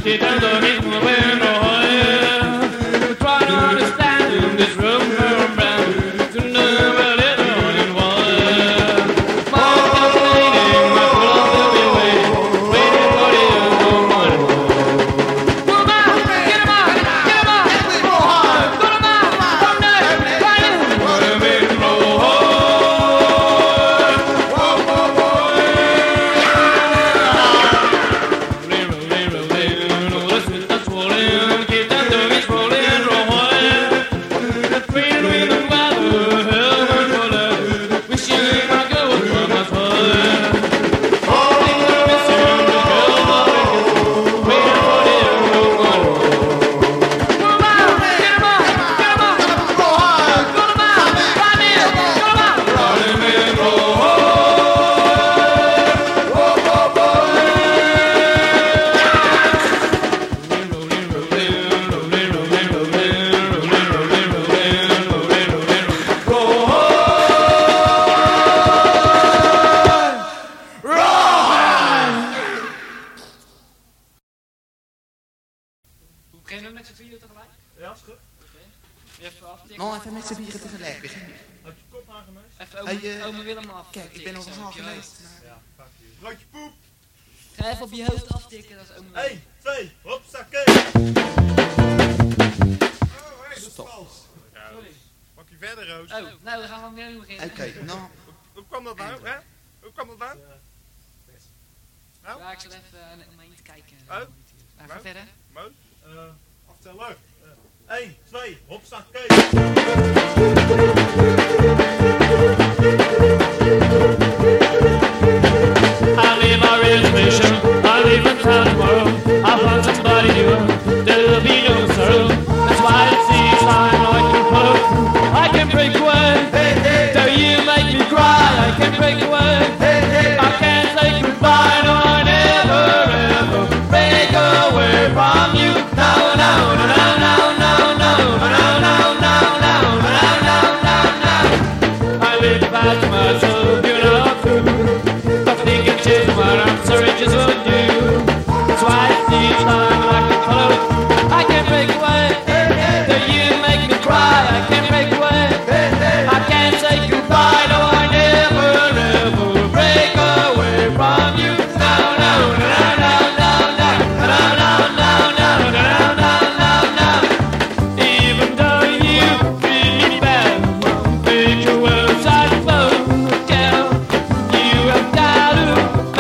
quitando mismo bueno. We try to understand in this room from brand to never let on in one. My calculating, my pull will be waiting for the unknown one. Move out, get him out, get him out. Go hard, go to mouth, from there, right in. What a big blow hard. Whoa, whoa, whoa. Beginnen we met z'n vieren tegelijk? Ja, is goed. Even aftikken. Nou, even met z'n vieren tegelijk beginnen. Had je kop aangemest? Even ome Willem af. Kijk, ik ben overal geweest. Ja, fuck you. Broodje poep. Ga even op je hoofd aftikken, dat is ome Willem. 1, 2, hopsakee. Oh, hey, dat is vals. Sorry. Pak je verder, Roos. Oh, nou dan gaan we weer beginnen. Oké, nou. Hoe kwam dat nou, hè? Hoe kwam dat nou? Nou? Ja, ik zat even om me heen te kijken. Oh? Nou, ga verder. Mooi. Aftellen. 1, 2, hopsakee. I leave my reservation, I leave in town tomorrow. I'll find somebody new, there'll be no sorrow. That's why it seems time I can float. I can break away, though you make me cry. I can break away, I can't say goodbye. No, I never ever break away from you. No, no, no, no, no, no, no, no, no, no, no, no, no, no, no, no. I live past myself, you know, too. What I'm sorry just won't do. That's why it seems like I can follow. I can't break away, though you make me cry. I can't break away, I can't say goodbye. No, I never ever break away from you. No, no, no, no, no, no, no, no, no, no, no, no, no, no. Even though you treat me bad, make your words I flow down. You have got to.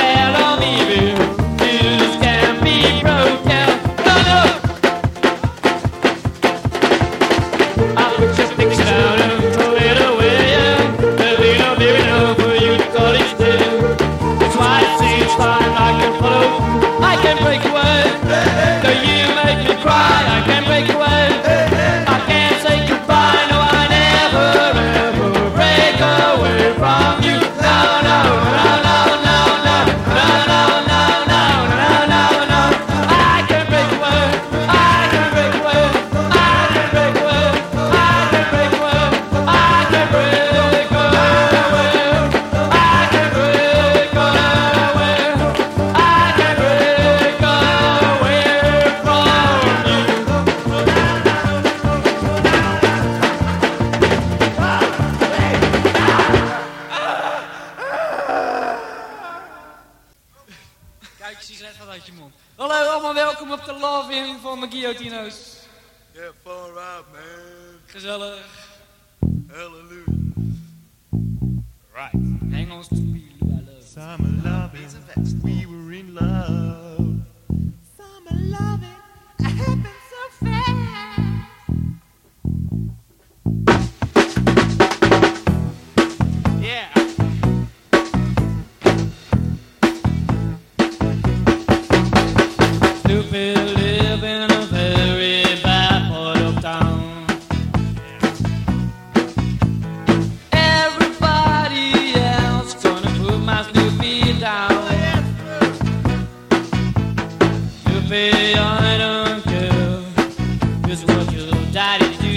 Hallo, allemaal welkom op de Love-In van de Guillotino's. Yeah, far out, man. Gezellig. Hallelujah. Right. Hang on to be I love. Summer loving, we were in love. Summer loving, it happened so fast. Yeah. Stupid live in a very bad part of town. Everybody else gonna put my Snoopy down. Snoopy, I don't care, 'cause what your daddy do.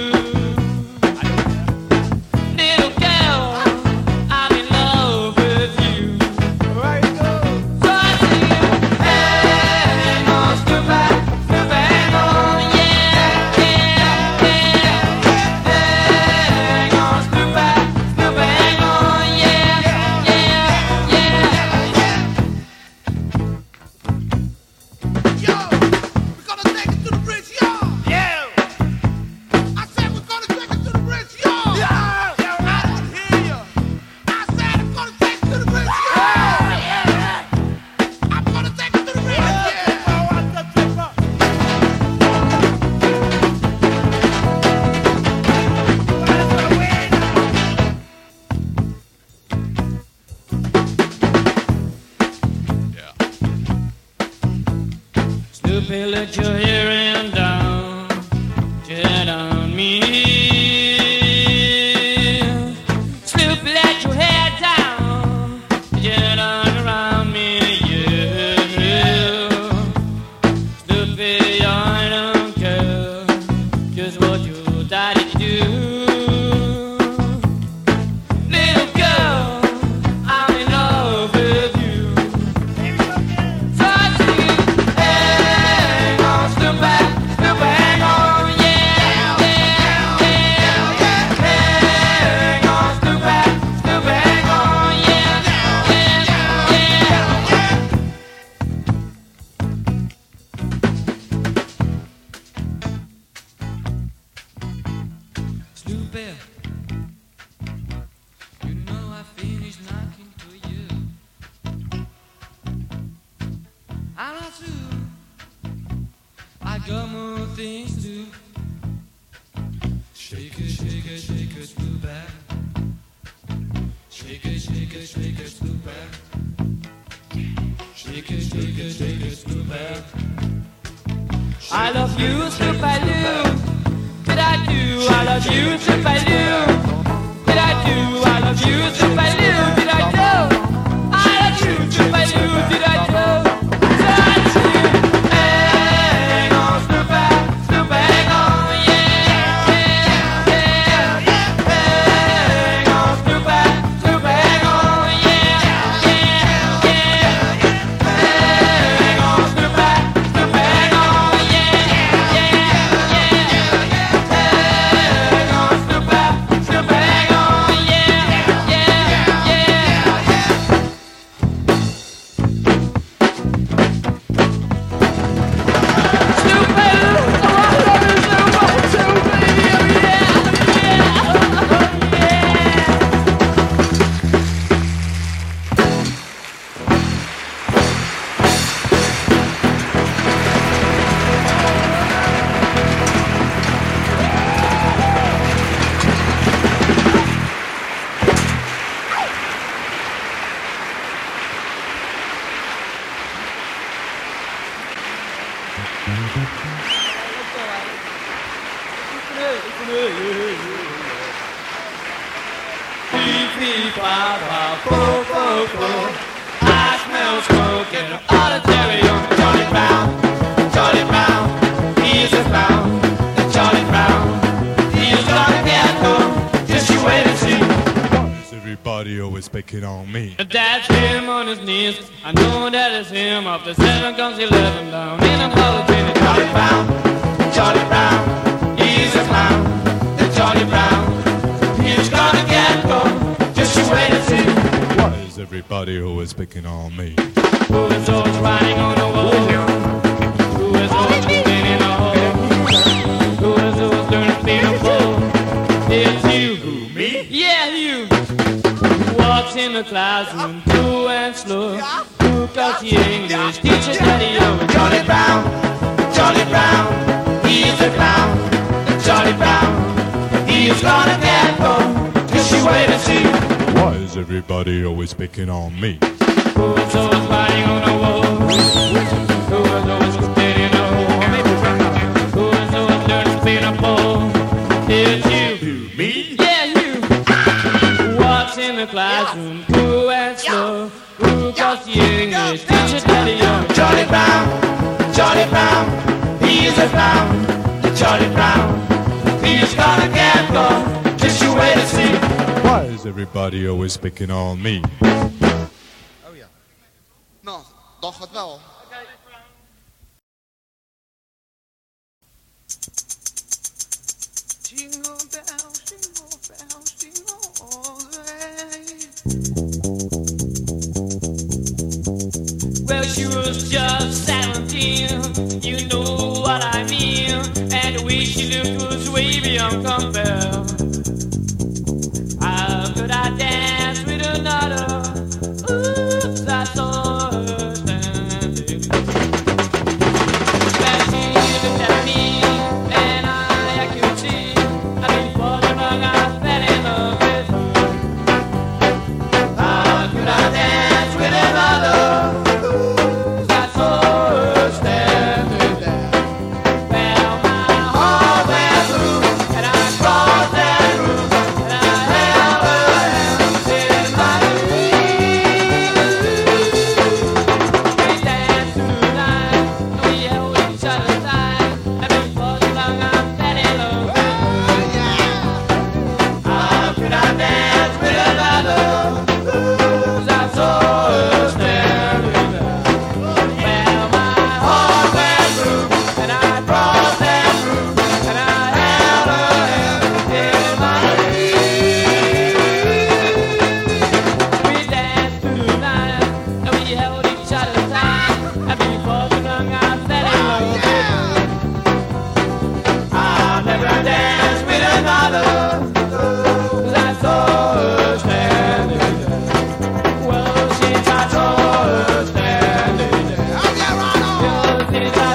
Little girl, I'm in love with you. So I sing, hey, monster bad. Snoopy, let your hair hang down, jet on me. Snoopy, let your hair down, jet on around me, yeah. Snoopy, I don't care just what your daddy do. Little girl, I'm in love with you. So I sing, hang on, Snoopy, Snoopy, hang on, yeah, yeah, yeah, yeah. Hang on, Snoopy, Snoopy, hang on, yeah, yeah, yeah, yeah. Snoopy, you know I finished knocking to you. I'm not through. I got more things to do. Shake it, shake it, shake it, Snoopy. Shake it, shake it, shake it, Snoopy. Shake it, shake it, shake it, Snoopy. I love you, Snoopy Loo. Did I do? I love you, Snoopy Loo. Did I do? I love you, Snoopy Loo. Did I do? I love you, Snoopy Loo. Did I do? So I sing, hang on, Snoopy, Snoopy, hang on, yeah, yeah, yeah, yeah. Hang on, Snoopy, Snoopy, hang on, yeah, yeah, yeah, yeah. Hang on, Snoopy, Snoopy, hang on, yeah, yeah, yeah, yeah. Hang on, Snoopy, Snoopy, hang on, yeah, yeah, yeah, yeah. I smell smoke and an auditory on Charlie Brown. Charlie Brown, he's a clown. And Charlie Brown, he's gonna get home. Just you wait and see. Why is everybody always picking on me? That's him on his knees. I know that it's him. Up to 7 comes 11 down in a holiday. Charlie Brown, Charlie Brown, he's a clown. And Charlie Brown, he's gonna get home. Just you wait and see. Why is everybody always picking on me? Who is always riding on the wall? Who is always moving in a hole? Who is always learning to be a fool? It's you. Who, me? Yeah, you. Who walks in the classroom, cool and slow? Who calls the English teacher Daddy O? Charlie Brown, Charlie Brown, he's a clown. And Charlie Brown, he's gonna get home. Just you wait and see. Why is everybody always picking on me? Who is always riding on the wall? Who is always standing in a hole? Who is always learning to be a pole? It's you. Who, me? Yeah, you. Who walks in the classroom, cool and slow? Who calls the English teacher Daddy O? Charlie Brown, Charlie Brown, he's a clown. Charlie Brown, he's gonna get home. Just you wait and see. Why is everybody always picking on me? Oh ja. Nou, dan gaat wel. Jingle bells, jingle bells, jingle all the way. Well, she was just 17, you know what I mean. And the way she looked was way beyond compare. How could I dance with another? Oops, I saw her standing. Well, she looked at me, and I could see. I mean, for the long I fell in love with her. How could I dance with another? Oops, I saw her standing.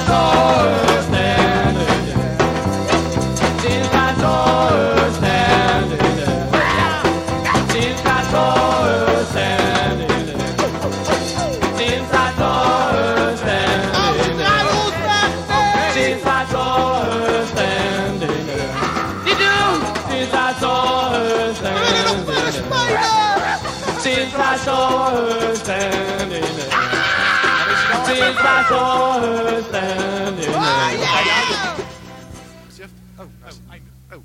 Since I saw her standing there. Since I saw her standing there. Oh.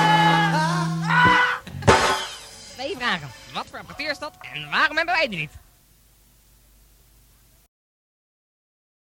Twee vragen. Wat voor apparatuur is dat en waarom hebben wij die niet?